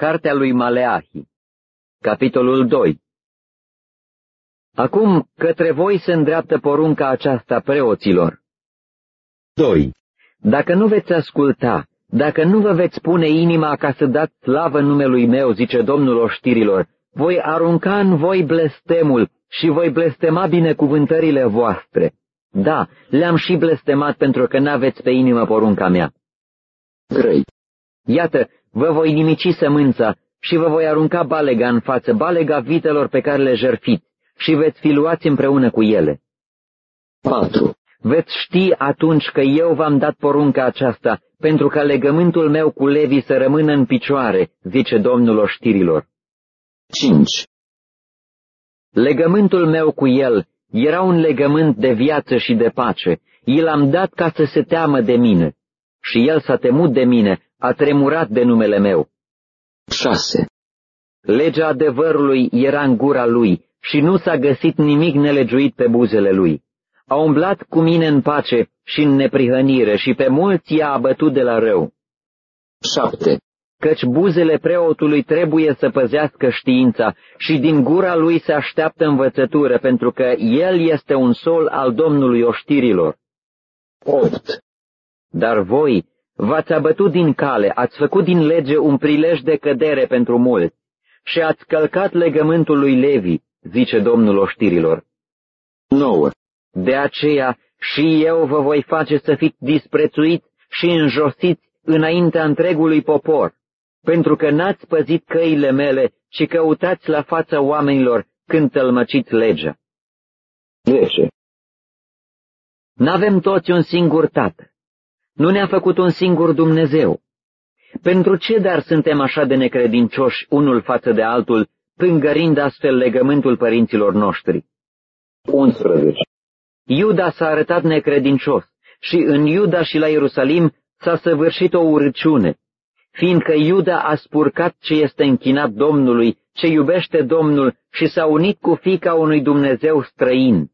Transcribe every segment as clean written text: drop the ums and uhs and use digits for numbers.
Cartea lui Maleahi, capitolul 2. Acum către voi se îndreaptă porunca aceasta, preoților. 2. Dacă nu veți asculta, dacă nu vă veți pune inima ca să dați slavă numelui meu, zice Domnul oștirilor, voi arunca în voi blestemul și voi blestema binecuvântările voastre. Da, le-am și blestemat pentru că n-aveți pe inimă porunca mea. 3. Iată, vă voi nimici sămânța și vă voi arunca balega în față, balega vitelor pe care le jertfiți, și veți fi luați împreună cu ele. 4. Veți ști atunci că eu v-am dat porunca aceasta, pentru ca legământul meu cu Levi să rămână în picioare, zice Domnul oștirilor. 5. Legământul meu cu el era un legământ de viață și de pace. I l-am dat ca să se teamă de mine. Și el s-a temut de mine, a tremurat de numele meu. 6. Legea adevărului era în gura lui și nu s-a găsit nimic nelegiuit pe buzele lui. A umblat cu mine în pace și în neprihănire și pe mulți i-a abătut de la rău. 7. Căci buzele preotului trebuie să păzească știința și din gura lui se așteaptă învățătură, pentru că el este un sol al Domnului oștirilor. 8. Dar voi v-ați abătut din cale, ați făcut din lege un prilej de cădere pentru mulți și ați călcat legământul lui Levi, zice Domnul oștirilor. 9. De aceea și eu vă voi face să fiți disprețuiți și înjosiți înaintea întregului popor, pentru că n-ați păzit căile mele, ci căutați la fața oamenilor când tălmăciți legea. 10. N-avem toți un singur tată. Nu ne-a făcut un singur Dumnezeu. Pentru ce dar suntem așa de necredincioși unul față de altul, pângărind astfel legământul părinților noștri? 11. Iuda s-a arătat necredincios și în Iuda și la Ierusalim s-a săvârșit o urăciune, fiindcă Iuda a spurcat ce este închinat Domnului, ce iubește Domnul și s-a unit cu fiica unui Dumnezeu străin.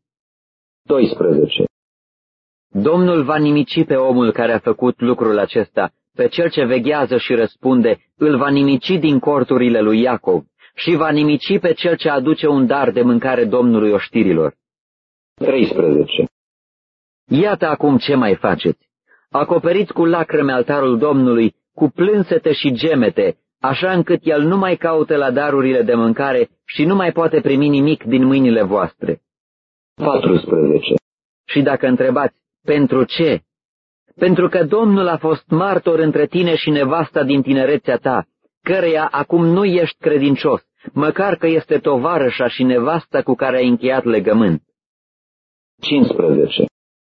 12. Domnul va nimici pe omul care a făcut lucrul acesta, pe cel ce veghează și răspunde, îl va nimici din corturile lui Iacov și va nimici pe cel ce aduce un dar de mâncare Domnului oștirilor. 13. Iată acum ce mai faceți. Acoperiți cu lacrime altarul Domnului, cu plânsete și gemete, așa încât el nu mai caută la darurile de mâncare și nu mai poate primi nimic din mâinile voastre. 14. Și dacă întrebați, pentru ce? Pentru că Domnul a fost martor între tine și nevasta din tinerețea ta, căreia acum nu ești credincios, măcar că este tovarășa și nevasta cu care ai încheiat legământ. 15.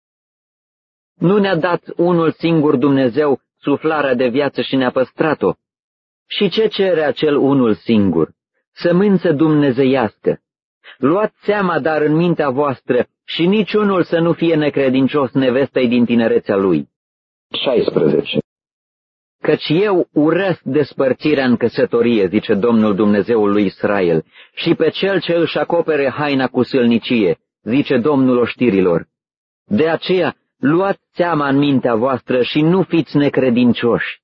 Nu ne-a dat unul singur Dumnezeu suflarea de viață și ne-a păstrat-o? Și ce cere acel unul singur? Sămânță dumnezeiască. Luați seama dar în mintea voastră și niciunul să nu fie necredincios nevestei din tinerețea lui. 16. Căci eu urăsc despărțirea în căsătorie, zice Domnul Dumnezeul lui Israel, și pe cel ce își acopere haina cu sâlnicie, zice Domnul oștirilor. De aceea, luați seama în mintea voastră și nu fiți necredincioși.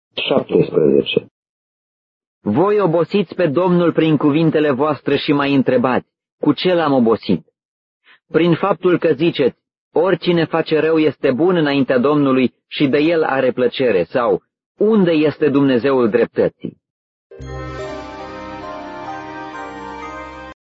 17. Voi obosiți pe Domnul prin cuvintele voastre și mai întrebați, cu ce l-am obosit? Prin faptul că ziceți, oricine face rău este bun înaintea Domnului și de el are plăcere, sau unde este Dumnezeul dreptății?